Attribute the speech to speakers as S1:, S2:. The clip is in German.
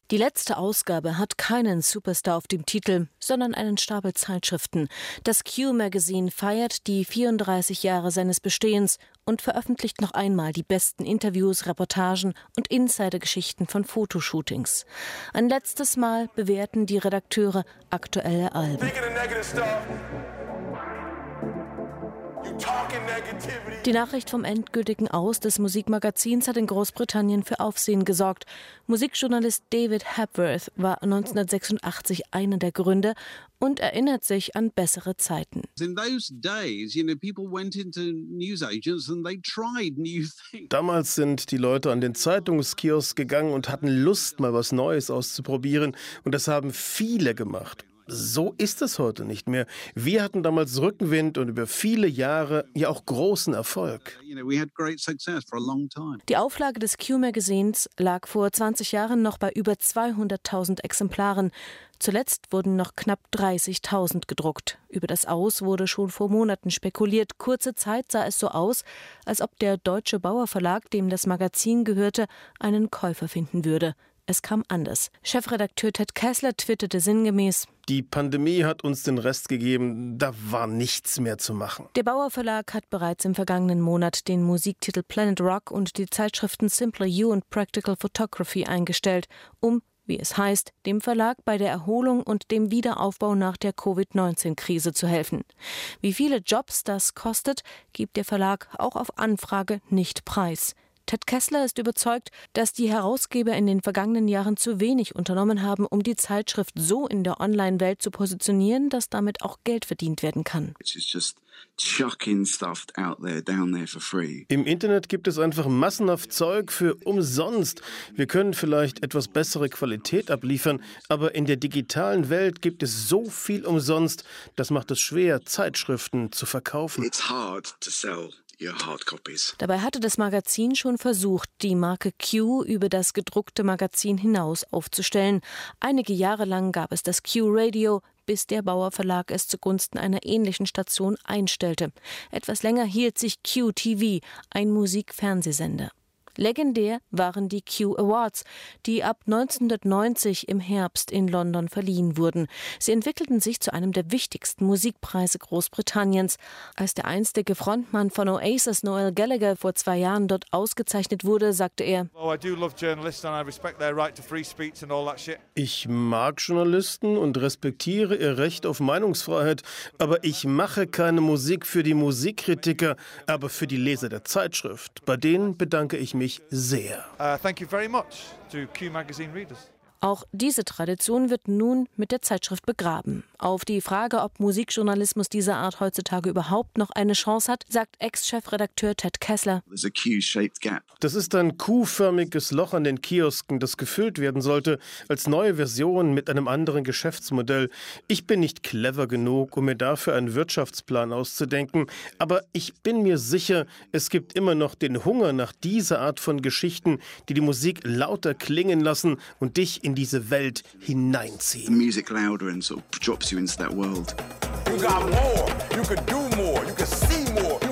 S1: Die letzte Ausgabe hat keinen Superstar auf dem Titel, sondern einen Stapel Zeitschriften. Das Q-Magazin feiert die 34 Jahre seines Bestehens und veröffentlicht noch einmal die besten Interviews, Reportagen und Insidergeschichten von Fotoshootings. Ein letztes Mal bewerten die Redakteure aktuelle Alben. Die Nachricht vom endgültigen Aus des Musikmagazins hat in Großbritannien für Aufsehen gesorgt. Musikjournalist David Hepworth war 1986 einer der Gründer und erinnert sich an bessere Zeiten.
S2: Damals sind die Leute an den Zeitungskiosk gegangen und hatten Lust, mal was Neues auszuprobieren. Und das haben viele gemacht. So ist es heute nicht mehr. Wir hatten damals Rückenwind und über viele Jahre ja auch großen Erfolg.
S1: Die Auflage des Q-Magazins lag vor 20 Jahren noch bei über 200.000 Exemplaren. Zuletzt wurden noch knapp 30.000 gedruckt. Über das Aus wurde schon vor Monaten spekuliert. Kurze Zeit sah es so aus, als ob der Deutsche Bauer Verlag, dem das Magazin gehörte, einen Käufer finden würde. Es kam anders. Chefredakteur Ted Kessler twitterte sinngemäß:
S2: Die Pandemie hat uns den Rest gegeben, da war nichts mehr zu machen.
S1: Der Bauer Verlag hat bereits im vergangenen Monat den Musiktitel Planet Rock und die Zeitschriften Simpler You und Practical Photography eingestellt, um, wie es heißt, dem Verlag bei der Erholung und dem Wiederaufbau nach der Covid-19-Krise zu helfen. Wie viele Jobs das kostet, gibt der Verlag auch auf Anfrage nicht preis. Ted Kessler ist überzeugt, dass die Herausgeber in den vergangenen Jahren zu wenig unternommen haben, um die Zeitschrift so in der Online-Welt zu positionieren, dass damit auch Geld verdient werden kann.
S2: Im Internet gibt es einfach massenhaft Zeug für umsonst. Wir können vielleicht etwas bessere Qualität abliefern, aber in der digitalen Welt gibt es so viel umsonst, das macht es schwer, Zeitschriften zu verkaufen.
S3: It's hard to sell.
S1: Dabei hatte das Magazin schon versucht, die Marke Q über das gedruckte Magazin hinaus aufzustellen. Einige Jahre lang gab es das Q-Radio, bis der Bauer Verlag es zugunsten einer ähnlichen Station einstellte. Etwas länger hielt sich Q-TV, ein Musikfernsehsender. Legendär waren die Q Awards, die ab 1990 im Herbst in London verliehen wurden. Sie entwickelten sich zu einem der wichtigsten Musikpreise Großbritanniens. Als der einstige Frontmann von Oasis, Noel Gallagher, vor 2 Jahren dort ausgezeichnet wurde, sagte er:
S2: Ich mag Journalisten und respektiere ihr Recht auf Meinungsfreiheit, aber ich mache keine Musik für die Musikkritiker, aber für die Leser der Zeitschrift. Bei denen bedanke ich mich sehr.
S4: Thank you very much to Q Magazine readers.
S1: Auch diese Tradition wird nun mit der Zeitschrift begraben. Auf die Frage, ob Musikjournalismus dieser Art heutzutage überhaupt noch eine Chance hat, sagt Ex-Chefredakteur Ted Kessler:
S2: Das ist ein Q-förmiges Loch an den Kiosken, das gefüllt werden sollte als neue Version mit einem anderen Geschäftsmodell. Ich bin nicht clever genug, um mir dafür einen Wirtschaftsplan auszudenken, aber ich bin mir sicher, es gibt immer noch den Hunger nach dieser Art von Geschichten, die die Musik lauter klingen lassen und dich in diese Welt hineinziehen.
S3: The music louder and sort of drops you into that world.
S5: You got more, you could do more, you could see more.